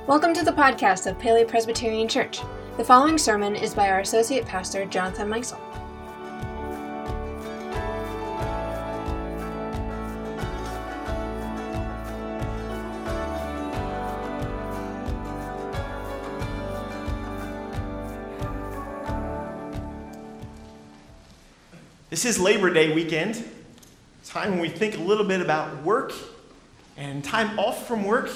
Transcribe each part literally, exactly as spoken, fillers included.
Welcome to the podcast of Paley Presbyterian Church. The following sermon is by our Associate Pastor, Jonathan Meisel. This is Labor Day weekend, time when we think a little bit about work and time off from work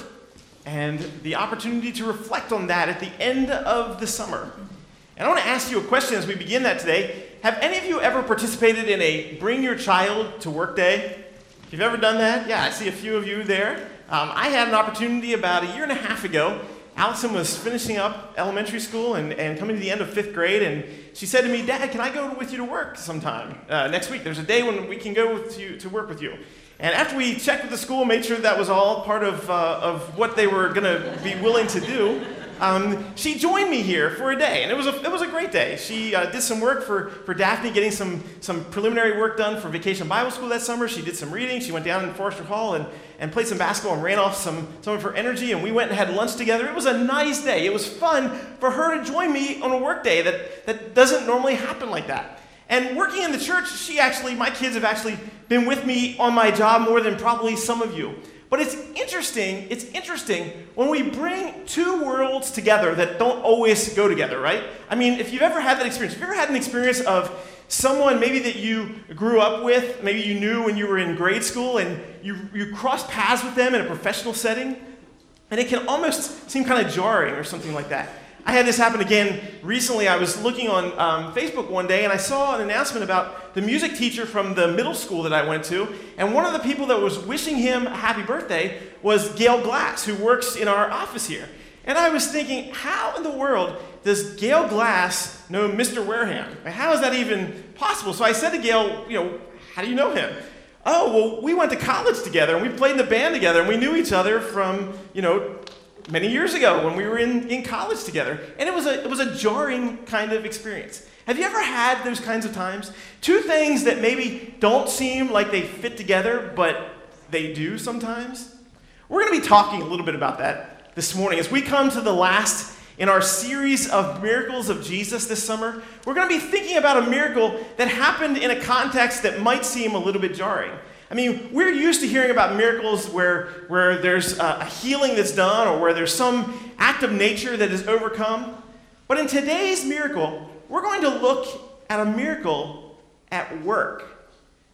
and the opportunity to reflect on that at the end of the summer. And I want to ask you a question as we begin that today. Have any of you ever participated in a Bring Your Child to Work Day? If you've ever done that, yeah, I see a few of you there. Um, I had an opportunity about a year and a half ago. Allison was finishing up elementary school and, and coming to the end of fifth grade, and she said to me, "Dad, can I go with you to work sometime uh, next week? There's a day when we can go with you to work with you." And after we checked with the school, made sure that was all part of uh, of what they were going to be willing to do, um, she joined me here for a day, and it was a it was a great day. She uh, did some work for, for Daphne, getting some some preliminary work done for Vacation Bible School that summer. She did some reading. She went down in Forester Hall and, and played some basketball and ran off some, some of her energy, and we went and had lunch together. It was a nice day. It was fun for her to join me on a work day that, that doesn't normally happen like that. And working in the church, she actually, my kids have actually been with me on my job more than probably some of you. But it's interesting, it's interesting when we bring two worlds together that don't always go together, right? I mean, if you've ever had that experience, have you ever had an experience of someone maybe that you grew up with, maybe you knew when you were in grade school, and you, you crossed paths with them in a professional setting, and it can almost seem kind of jarring or something like that. I had this happen again recently. I was looking on um, Facebook one day, and I saw an announcement about the music teacher from the middle school that I went to, and one of the people that was wishing him a happy birthday was Gail Glass, who works in our office here. And I was thinking, how in the world does Gail Glass know Mister Wareham? How is that even possible? So I said to Gail, you know, how do you know him? Oh, well, we went to college together, and we played in the band together, and we knew each other from, you know, many years ago when we were in, in college together. And it was a it was a jarring kind of experience. Have you ever had those kinds of times? Two things that maybe don't seem like they fit together, but they do sometimes? We're going to be talking a little bit about that this morning. As we come to the last in our series of miracles of Jesus this summer, we're going to be thinking about a miracle that happened in a context that might seem a little bit jarring. I mean, we're used to hearing about miracles where, where there's a healing that's done or where there's some act of nature that is overcome. But in today's miracle, we're going to look at a miracle at work.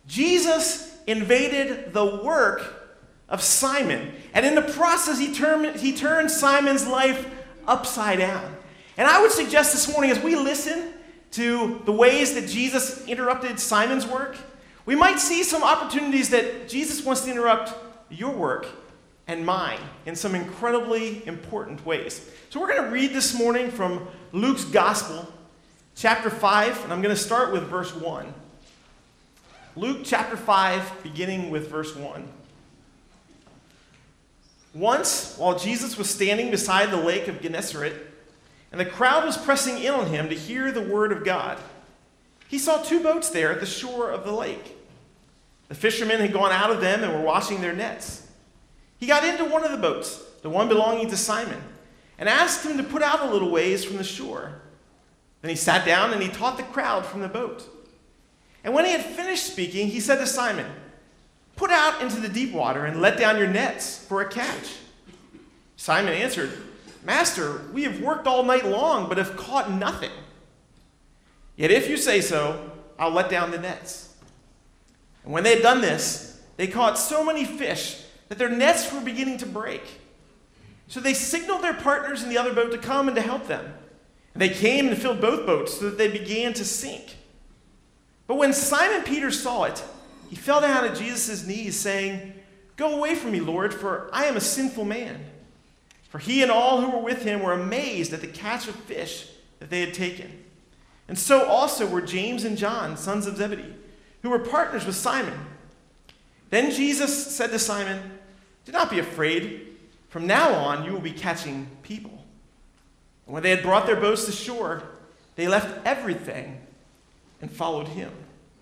Jesus invaded the work of Simon. And in the process, he turned, he turned Simon's life upside down. And I would suggest this morning, as we listen to the ways that Jesus interrupted Simon's work, we might see some opportunities that Jesus wants to interrupt your work and mine in some incredibly important ways. So we're going to read this morning from Luke's Gospel, chapter five, and I'm going to start with verse one. Luke chapter five, beginning with verse one. Once, while Jesus was standing beside the lake of Gennesaret, and the crowd was pressing in on him to hear the word of God, he saw two boats there at the shore of the lake. The fishermen had gone out of them and were washing their nets. He got into one of the boats, the one belonging to Simon, and asked him to put out a little ways from the shore. Then he sat down and he taught the crowd from the boat. And when he had finished speaking, he said to Simon, "Put out into the deep water and let down your nets for a catch." Simon answered, "Master, we have worked all night long, but have caught nothing. Yet if you say so, I'll let down the nets." And when they had done this, they caught so many fish that their nets were beginning to break. So they signaled their partners in the other boat to come and to help them. And they came and filled both boats so that they began to sink. But when Simon Peter saw it, he fell down at Jesus' knees, saying, "Go away from me, Lord, for I am a sinful man." For he and all who were with him were amazed at the catch of fish that they had taken. And so also were James and John, sons of Zebedee, who were partners with Simon. Then Jesus said to Simon, "Do not be afraid. From now on you will be catching people." And when they had brought their boats to shore, they left everything and followed him.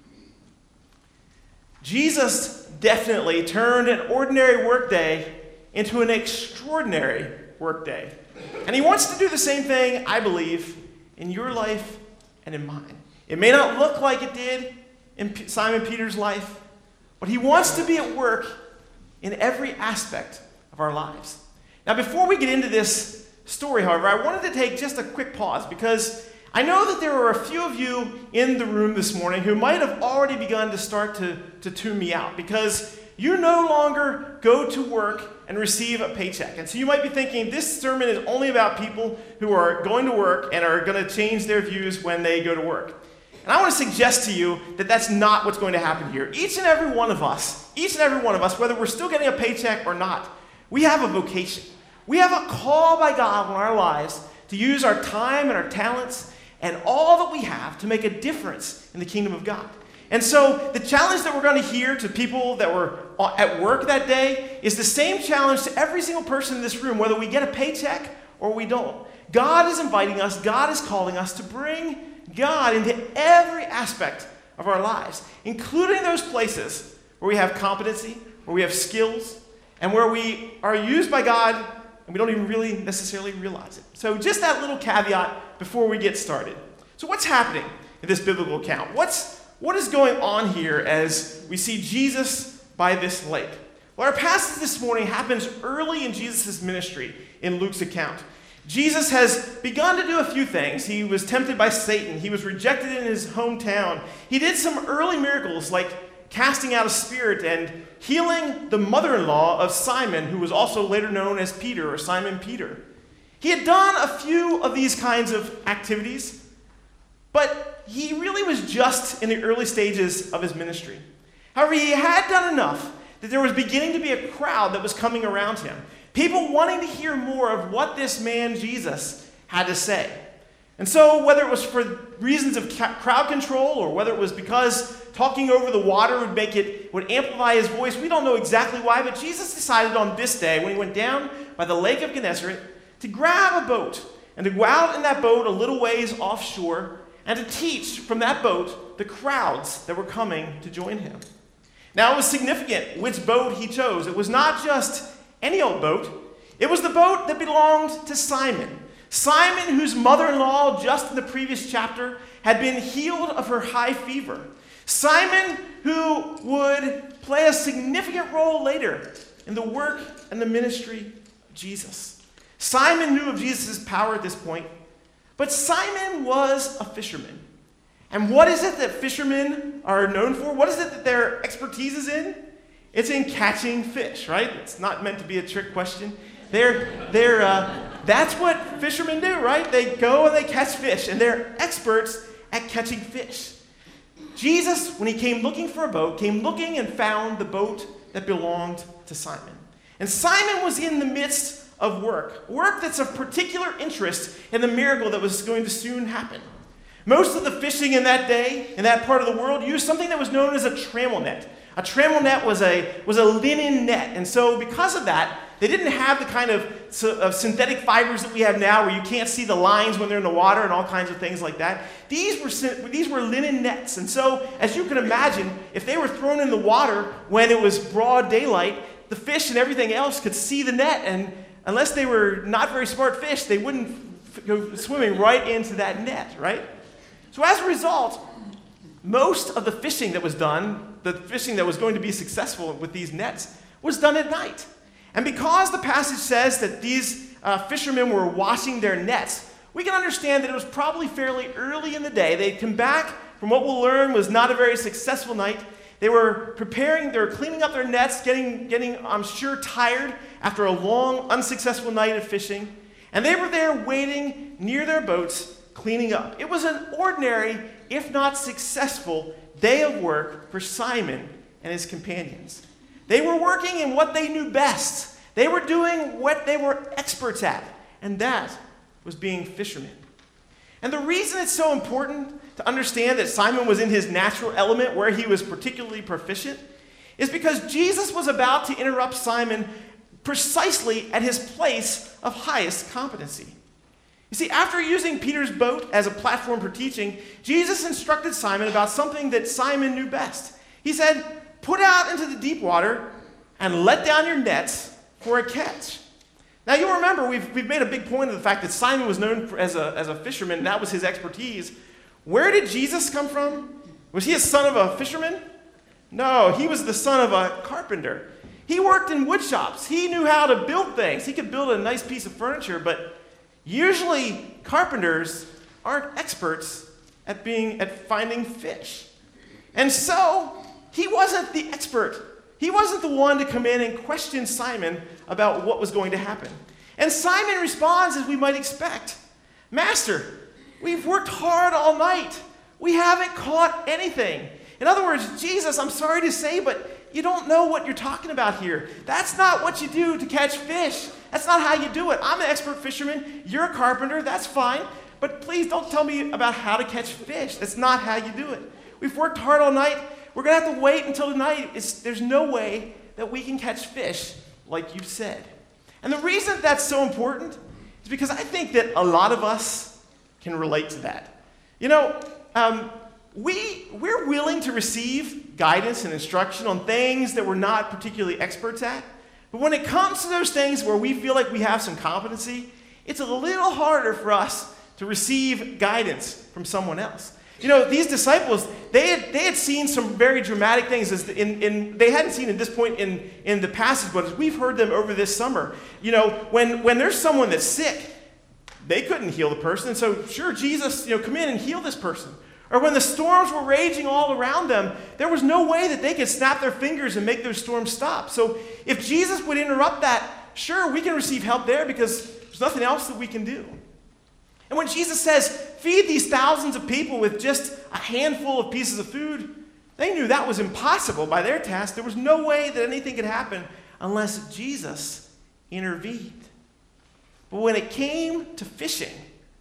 Jesus definitely turned an ordinary workday into an extraordinary workday. And he wants to do the same thing, I believe, in your life and in mine. It may not look like it did in P- Simon Peter's life, but he wants to be at work in every aspect of our lives. Now, before we get into this story, however, I wanted to take just a quick pause because I know that there are a few of you in the room this morning who might have already begun to start to, to tune me out because you no longer go to work and receive a paycheck. And so you might be thinking, this sermon is only about people who are going to work and are going to change their views when they go to work. And I want to suggest to you that that's not what's going to happen here. Each and every one of us, each and every one of us, whether we're still getting a paycheck or not, we have a vocation. We have a call by God in our lives to use our time and our talents and all that we have to make a difference in the kingdom of God. And so the challenge that we're going to hear to people that were at work that day is the same challenge to every single person in this room, whether we get a paycheck or we don't. God is inviting us, God is calling us to bring God into every aspect of our lives, including those places where we have competency, where we have skills, and where we are used by God and we don't even really necessarily realize it. So just that little caveat before we get started. So what's happening in this biblical account? What's What is going on here as we see Jesus by this lake? Well, our passage this morning happens early in Jesus' ministry in Luke's account. Jesus has begun to do a few things. He was tempted by Satan. He was rejected in his hometown. He did some early miracles like casting out a spirit and healing the mother-in-law of Simon, who was also later known as Peter or Simon Peter. He had done a few of these kinds of activities, but he really was just in the early stages of his ministry. However, he had done enough that there was beginning to be a crowd that was coming around him. People wanting to hear more of what this man Jesus had to say. And so whether it was for reasons of ca- crowd control or whether it was because talking over the water would make it, would amplify his voice, we don't know exactly why, but Jesus decided on this day when he went down by the lake of Gennesaret to grab a boat and to go out in that boat a little ways offshore and to teach from that boat the crowds that were coming to join him. Now, it was significant which boat he chose. It was not just any old boat. It was the boat that belonged to Simon. Simon, whose mother-in-law, just in the previous chapter, had been healed of her high fever. Simon, who would play a significant role later in the work and the ministry of Jesus. Simon knew of Jesus' power at this point. But Simon was a fisherman. And what is it that fishermen are known for? What is it that their expertise is in? It's in catching fish, right? It's not meant to be a trick question. They're, they're, uh, that's what fishermen do, right? They go and they catch fish, and they're experts at catching fish. Jesus, when he came looking for a boat, came looking and found the boat that belonged to Simon. And Simon was in the midst of work, work that's of particular interest in the miracle that was going to soon happen. Most of the fishing in that day, in that part of the world, used something that was known as a trammel net. A trammel net was a, was a linen net, and so because of that, they didn't have the kind of, of synthetic fibers that we have now where you can't see the lines when they're in the water and all kinds of things like that. These were, these were linen nets, and so as you can imagine, if they were thrown in the water when it was broad daylight, the fish and everything else could see the net, and unless they were not very smart fish, they wouldn't f- go swimming right into that net, right? So as a result, most of the fishing that was done, the fishing that was going to be successful with these nets, was done at night. And because the passage says that these uh, fishermen were washing their nets, we can understand that it was probably fairly early in the day. They'd come back from what we'll learn was not a very successful night. They were preparing, they were cleaning up their nets, getting, getting, I'm sure, tired after a long, unsuccessful night of fishing. And they were there waiting near their boats, cleaning up. It was an ordinary, if not successful, day of work for Simon and his companions. They were working in what they knew best. They were doing what they were experts at, and that was being fishermen. And the reason it's so important to understand that Simon was in his natural element where he was particularly proficient is because Jesus was about to interrupt Simon precisely at his place of highest competency. You see, after using Peter's boat as a platform for teaching, Jesus instructed Simon about something that Simon knew best. He said, "Put out into the deep water and let down your nets for a catch. Now, you'll remember, we've, we've made a big point of the fact that Simon was known for, as, a, as a fisherman, and that was his expertise. Where did Jesus come from? Was he a son of a fisherman? No, he was the son of a carpenter. He worked in wood shops. He knew how to build things. He could build a nice piece of furniture, but usually carpenters aren't experts at being at finding fish. And so, he wasn't the expert. He wasn't the one to come in and question Simon about what was going to happen. And Simon responds as we might expect. Master, we've worked hard all night. We haven't caught anything. In other words, Jesus, I'm sorry to say, but you don't know what you're talking about here. That's not what you do to catch fish. That's not how you do it. I'm an expert fisherman. You're a carpenter. That's fine. But please don't tell me about how to catch fish. That's not how you do it. We've worked hard all night. We're going to have to wait until tonight. It's, there's no way that we can catch fish like you said. And the reason that's so important is because I think that a lot of us can relate to that. You know, um, we, we're willing to receive guidance and instruction on things that we're not particularly experts at. But when it comes to those things where we feel like we have some competency, it's a little harder for us to receive guidance from someone else. You know, these disciples, they had, they had seen some very dramatic things. As in, in, they hadn't seen at this point in, in the passage, but as we've heard them over this summer. You know, when, when there's someone that's sick, they couldn't heal the person. And so, sure, Jesus, you know, come in and heal this person. Or when the storms were raging all around them, there was no way that they could snap their fingers and make those storms stop. So if Jesus would interrupt that, sure, we can receive help there because there's nothing else that we can do. And when Jesus says, feed these thousands of people with just a handful of pieces of food, they knew that was impossible by their task. There was no way that anything could happen unless Jesus intervened. But when it came to fishing,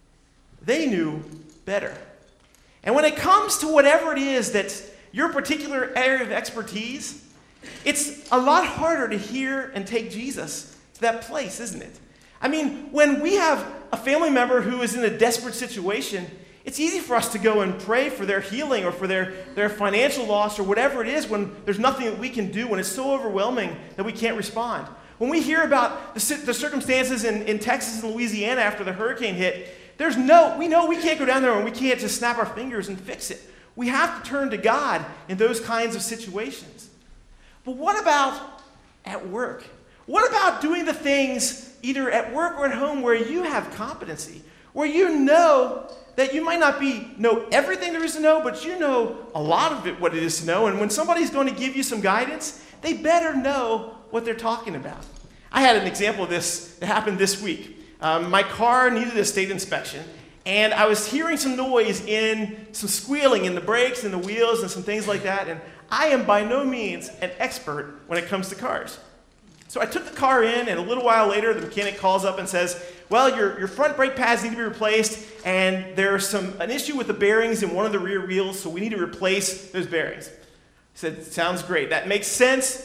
they knew better. And when it comes to whatever it is that's your particular area of expertise, it's a lot harder to hear and take Jesus to that place, isn't it? I mean, when we have a family member who is in a desperate situation, it's easy for us to go and pray for their healing or for their, their financial loss or whatever it is when there's nothing that we can do, when it's so overwhelming that we can't respond. When we hear about the, the circumstances in, in Texas and Louisiana after the hurricane hit, there's no, we know we can't go down there and we can't just snap our fingers and fix it. We have to turn to God in those kinds of situations. But what about at work? What about doing the things either at work or at home where you have competency, where you know that you might not be know everything there is to know, but you know a lot of it, what it is to know, and when somebody's going to give you some guidance, they better know what they're talking about. I had an example of this that happened this week. Um, my car needed a state inspection, and I was hearing some noise in some squealing in the brakes and the wheels and some things like that, and I am by no means an expert when it comes to cars. So I took the car in, and a little while later, the mechanic calls up and says, well, your, your front brake pads need to be replaced, and there's some an issue with the bearings in one of the rear wheels, so we need to replace those bearings. I said, sounds great. That makes sense.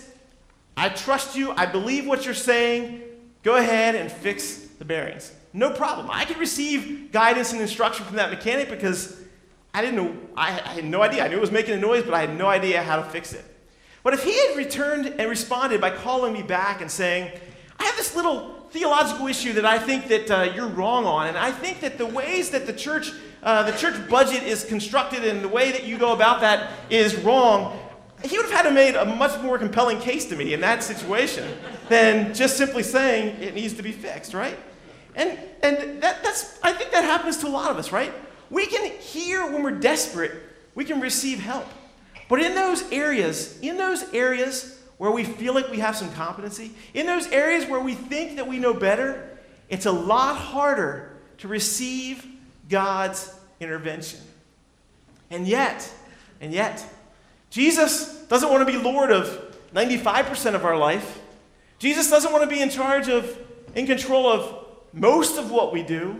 I trust you. I believe what you're saying. Go ahead and fix the bearings. No problem. I could receive guidance and instruction from that mechanic because I didn't know, I, I had no idea. I knew it was making a noise, but I had no idea how to fix it. But if he had returned and responded by calling me back and saying, I have this little theological issue that I think that uh, you're wrong on, and I think that the ways that the church, uh, the church budget is constructed and the way that you go about that is wrong, he would have had to make a much more compelling case to me in that situation than just simply saying it needs to be fixed, right? And and that, that's I think that happens to a lot of us, right? We can hear when we're desperate, we can receive help. But in those areas, in those areas where we feel like we have some competency, in those areas where we think that we know better, it's a lot harder to receive God's intervention. And yet, and yet, Jesus doesn't want to be Lord of ninety-five percent of our life. Jesus doesn't want to be in charge of, in control of most of what we do.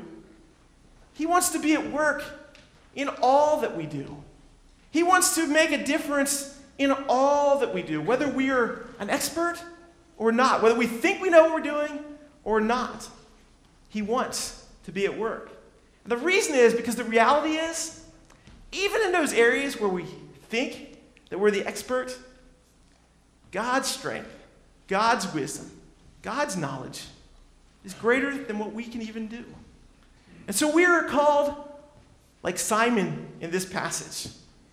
He wants to be at work in all that we do. He wants to make a difference in all that we do, whether we are an expert or not, whether we think we know what we're doing or not. He wants to be at work. And the reason is because the reality is, even in those areas where we think that we're the expert, God's strength, God's wisdom, God's knowledge is greater than what we can even do. And so we are called, like Simon in this passage,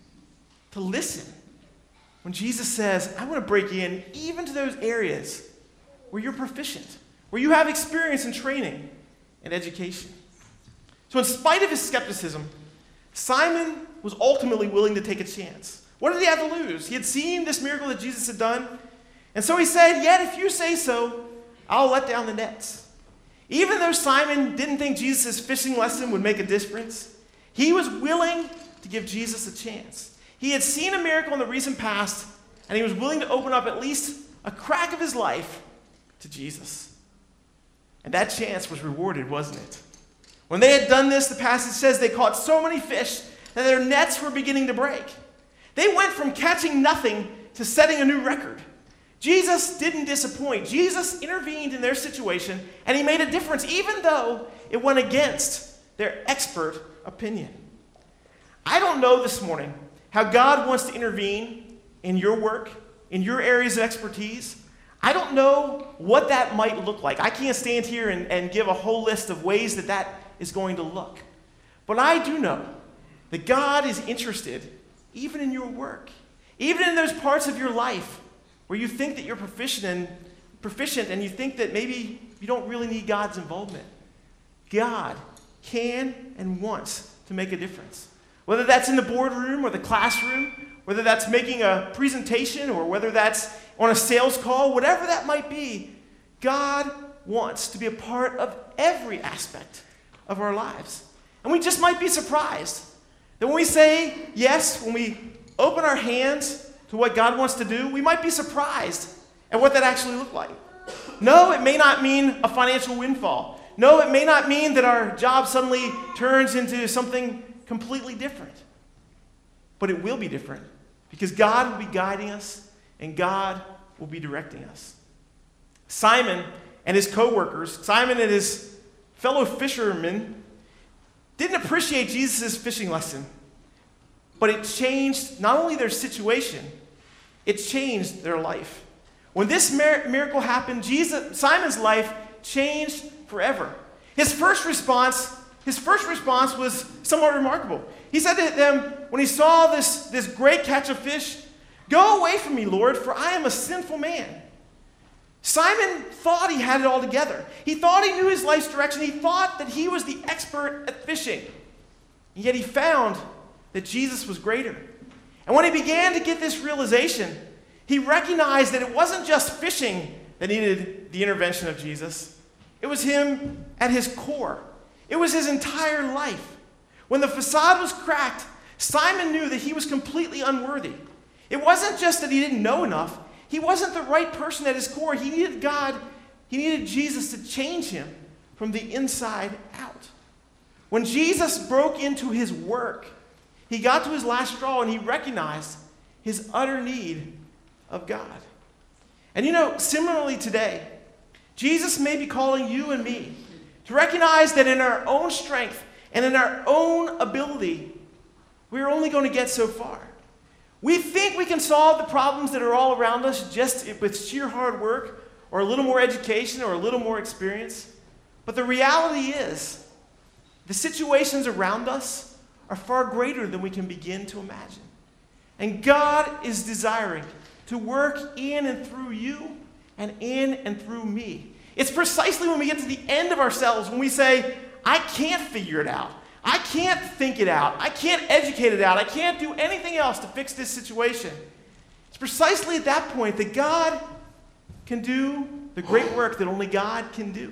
to listen when Jesus says, I want to break in even to those areas where you're proficient, where you have experience and training and education. So in spite of his skepticism, Simon was ultimately willing to take a chance. What did he have to lose? He had seen this miracle that Jesus had done. And so he said, yet if you say so, I'll let down the nets. Even though Simon didn't think Jesus' fishing lesson would make a difference, he was willing to give Jesus a chance. He had seen a miracle in the recent past, and he was willing to open up at least a crack of his life to Jesus. And that chance was rewarded, wasn't it? When they had done this, the passage says they caught so many fish that their nets were beginning to break. They went from catching nothing to setting a new record. Jesus didn't disappoint. Jesus intervened in their situation, and he made a difference, even though it went against their expert opinion. I don't know this morning how God wants to intervene in your work, in your areas of expertise. I don't know what that might look like. I can't stand here and, and give a whole list of ways that that is going to look. But I do know that God is interested even in your work, even in those parts of your life where you think that you're proficient and, proficient and you think that maybe you don't really need God's involvement. God can and wants to make a difference. Whether that's in the boardroom or the classroom, whether that's making a presentation or whether that's on a sales call, whatever that might be, God wants to be a part of every aspect of our lives. And we just might be surprised that when we say yes, when we open our hands to what God wants to do, we might be surprised at what that actually looked like. No, it may not mean a financial windfall. No, it may not mean that our job suddenly turns into something completely different. But it will be different because God will be guiding us and God will be directing us. Simon and his co-workers, Simon and his fellow fishermen, didn't appreciate Jesus' fishing lesson, but it changed not only their situation, it changed their life. When this mir- miracle happened, Jesus, Simon's life changed forever. His first response, his first response was somewhat remarkable. He said to them, when he saw this, this great catch of fish, "Go away from me, Lord, for I am a sinful man." Simon thought he had it all together. He thought he knew his life's direction. He thought that he was the expert at fishing. And yet he found that Jesus was greater. And when he began to get this realization, he recognized that it wasn't just fishing that needed the intervention of Jesus. It was him at his core. It was his entire life. When the facade was cracked, Simon knew that he was completely unworthy. It wasn't just that he didn't know enough. He wasn't the right person at his core. He needed God. He needed Jesus to change him from the inside out. When Jesus broke into his work, he got to his last straw and he recognized his utter need of God. And you know, similarly today, Jesus may be calling you and me to recognize that in our own strength and in our own ability, we're only going to get so far. We think we can solve the problems that are all around us just with sheer hard work or a little more education or a little more experience. But the reality is, the situations around us are far greater than we can begin to imagine. And God is desiring to work in and through you and in and through me. It's precisely when we get to the end of ourselves, when we say, I can't figure it out. I can't think it out. I can't educate it out. I can't do anything else to fix this situation. It's precisely at that point that God can do the great work that only God can do.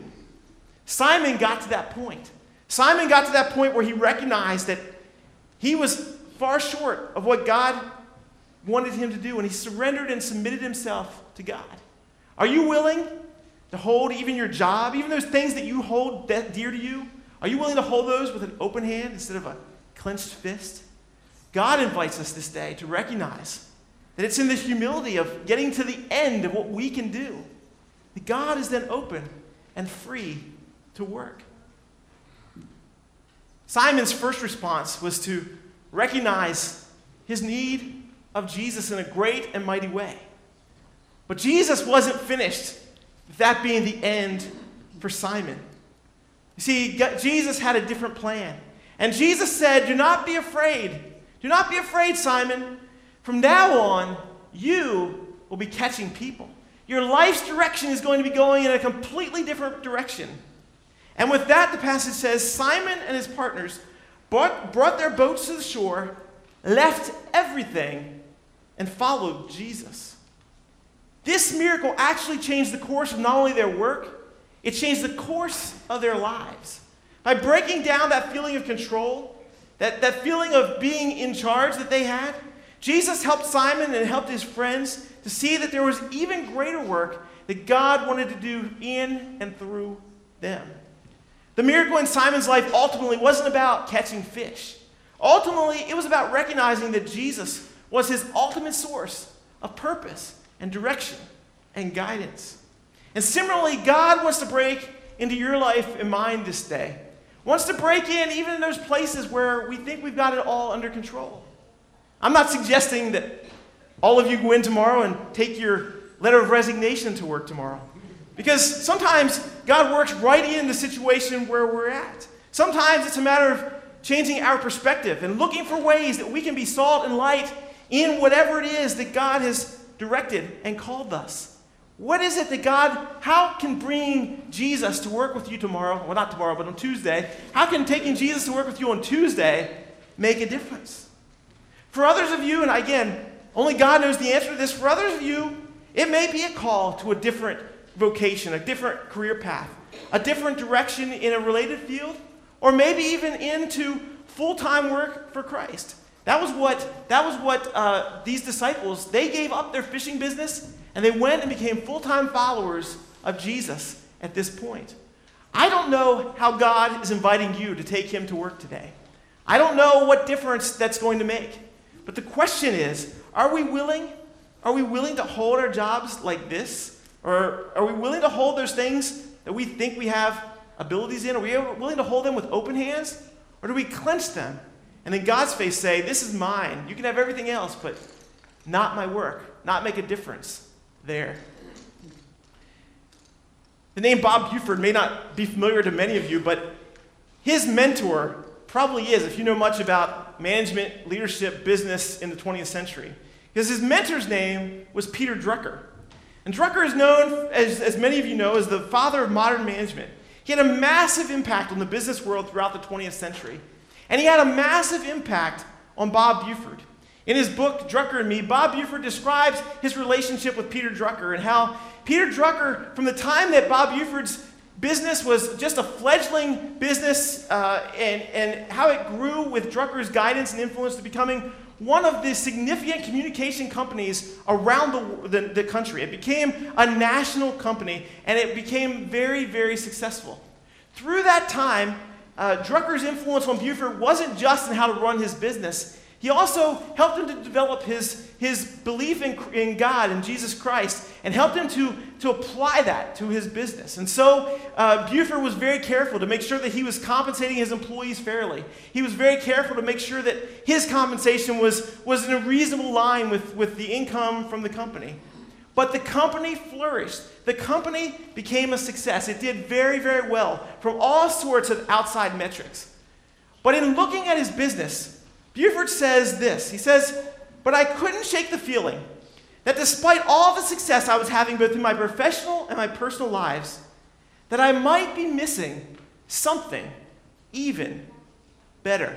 Simon got to that point. Simon got to that point where he recognized that he was far short of what God wanted him to do, and he surrendered and submitted himself to God. Are you willing to hold even your job, even those things that you hold dear to you? Are you willing to hold those with an open hand instead of a clenched fist? God invites us this day to recognize that it's in the humility of getting to the end of what we can do that God is then open and free to work. Simon's first response was to recognize his need of Jesus in a great and mighty way. But Jesus wasn't finished with that being the end for Simon. You see, Jesus had a different plan. And Jesus said, do not be afraid. Do not be afraid, Simon. From now on, you will be catching people. Your life's direction is going to be going in a completely different direction. And with that, the passage says, Simon and his partners brought, brought their boats to the shore, left everything, and followed Jesus. This miracle actually changed the course of not only their work, it changed the course of their lives. By breaking down that feeling of control, that, that feeling of being in charge that they had, Jesus helped Simon and helped his friends to see that there was even greater work that God wanted to do in and through them. The miracle in Simon's life ultimately wasn't about catching fish. Ultimately, it was about recognizing that Jesus was his ultimate source of purpose and direction and guidance. And similarly, God wants to break into your life and mine this day. Wants to break in even in those places where we think we've got it all under control. I'm not suggesting that all of you go in tomorrow and take your letter of resignation to work tomorrow. Because sometimes God works right in the situation where we're at. Sometimes it's a matter of changing our perspective and looking for ways that we can be salt and light in whatever it is that God has directed and called us. What is it that God, how can bringing Jesus to work with you tomorrow, well not tomorrow, but on Tuesday, how can taking Jesus to work with you on Tuesday make a difference? For others of you, and again, only God knows the answer to this, for others of you, it may be a call to a different vocation, a different career path, a different direction in a related field, or maybe even into full-time work for Christ. That was what, that was what uh, these disciples, they gave up their fishing business and they went and became full-time followers of Jesus at this point. I don't know how God is inviting you to take him to work today. I don't know what difference that's going to make. But the question is, are we willing? Are we willing to hold our jobs like this? Or are we willing to hold those things that we think we have abilities in? Are we willing to hold them with open hands? Or do we clench them and in God's face say, this is mine. You can have everything else, but not my work, not make a difference there. The name Bob Buford may not be familiar to many of you, but his mentor probably is, if you know much about management, leadership, business in the twentieth century. Because his mentor's name was Peter Drucker. And Drucker is known, as, as many of you know, as the father of modern management. He had a massive impact on the business world throughout the twentieth century. And he had a massive impact on Bob Buford. In his book, Drucker and Me, Bob Buford describes his relationship with Peter Drucker and how Peter Drucker, from the time that Bob Buford's business was just a fledgling business uh, and, and how it grew with Drucker's guidance and influence to becoming one of the significant communication companies around the, the, the country. It became a national company, and it became very, very successful. Through that time, uh, Drucker's influence on Buford wasn't just in how to run his business. He also helped him to develop his, his belief in, in God and Jesus Christ and helped him to, to apply that to his business. And so uh, Buford was very careful to make sure that he was compensating his employees fairly. He was very careful to make sure that his compensation was, was in a reasonable line with, with the income from the company. But the company flourished. The company became a success. It did very, very well from all sorts of outside metrics. But in looking at his business, Buford says this. He says, but I couldn't shake the feeling that despite all the success I was having both in my professional and my personal lives, that I might be missing something even better.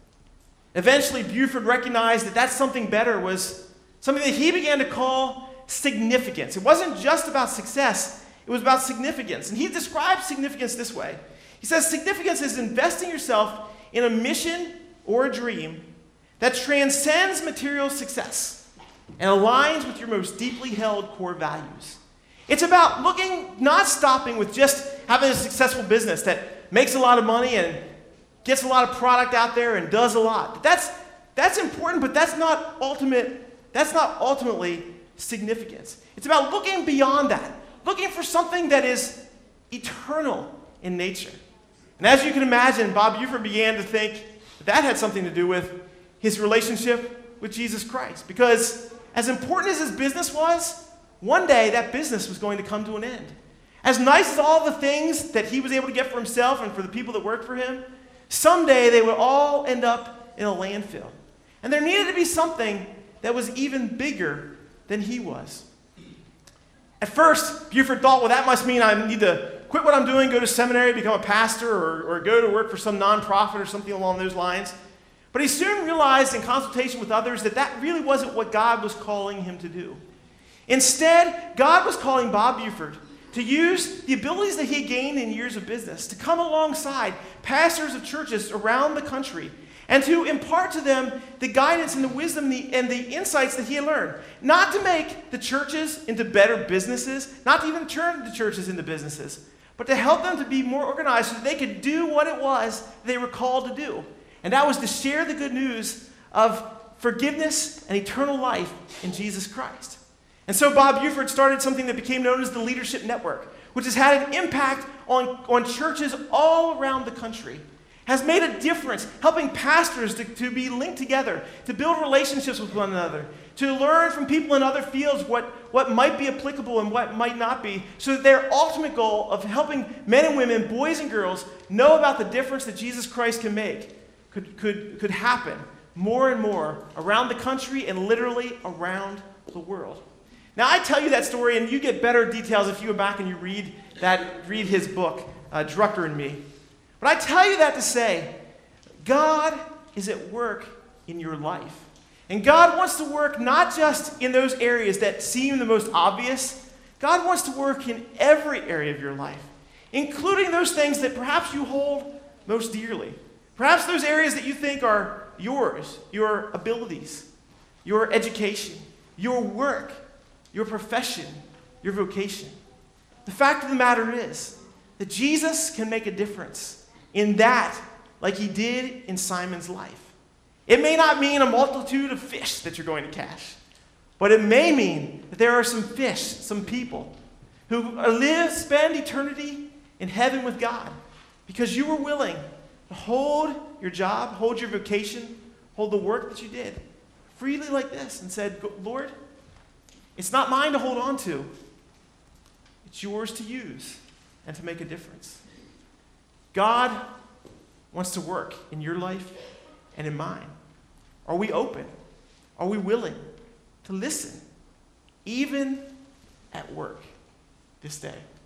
Eventually, Buford recognized that that something better was something that he began to call significance. It wasn't just about success, it was about significance. And he describes significance this way. He says, significance is investing yourself in a mission or a dream that transcends material success and aligns with your most deeply held core values. It's about looking, not stopping with just having a successful business that makes a lot of money and gets a lot of product out there and does a lot. That's, that's important, but that's not ultimate, that's not ultimately significance. It's about looking beyond that, looking for something that is eternal in nature. And as you can imagine, Bob Buford began to think that had something to do with his relationship with Jesus Christ. Because as important as his business was, one day that business was going to come to an end. As nice as all the things that he was able to get for himself and for the people that worked for him, someday they would all end up in a landfill. And there needed to be something that was even bigger than he was. At first, Buford thought, well, that must mean I need to quit what I'm doing, go to seminary, become a pastor, or, or go to work for some nonprofit or something along those lines. But he soon realized in consultation with others that that really wasn't what God was calling him to do. Instead, God was calling Bob Buford to use the abilities that he gained in years of business to come alongside pastors of churches around the country and to impart to them the guidance and the wisdom and the insights that he had learned. Not to make the churches into better businesses, not to even turn the churches into businesses, but to help them to be more organized so that they could do what it was they were called to do. And that was to share the good news of forgiveness and eternal life in Jesus Christ. And so Bob Buford started something that became known as the Leadership Network, which has had an impact on, on churches all around the country, has made a difference, helping pastors to, to be linked together, to build relationships with one another, to learn from people in other fields what, what might be applicable and what might not be, so that their ultimate goal of helping men and women, boys and girls, know about the difference that Jesus Christ can make could, could, could happen more and more around the country and literally around the world. Now, I tell you that story, and you get better details if you go back and you read that, read his book, uh, Drucker and Me. But I tell you that to say, God is at work in your life. And God wants to work not just in those areas that seem the most obvious. God wants to work in every area of your life, including those things that perhaps you hold most dearly. Perhaps those areas that you think are yours, your abilities, your education, your work, your profession, your vocation. The fact of the matter is that Jesus can make a difference in that like he did in Simon's life. It may not mean a multitude of fish that you're going to catch, but it may mean that there are some fish, some people, who live, spend eternity in heaven with God because you were willing to hold your job, hold your vocation, hold the work that you did freely like this and said, Lord, it's not mine to hold on to. It's yours to use and to make a difference. God wants to work in your life and in mine. Are we open? Are we willing to listen, even at work this day?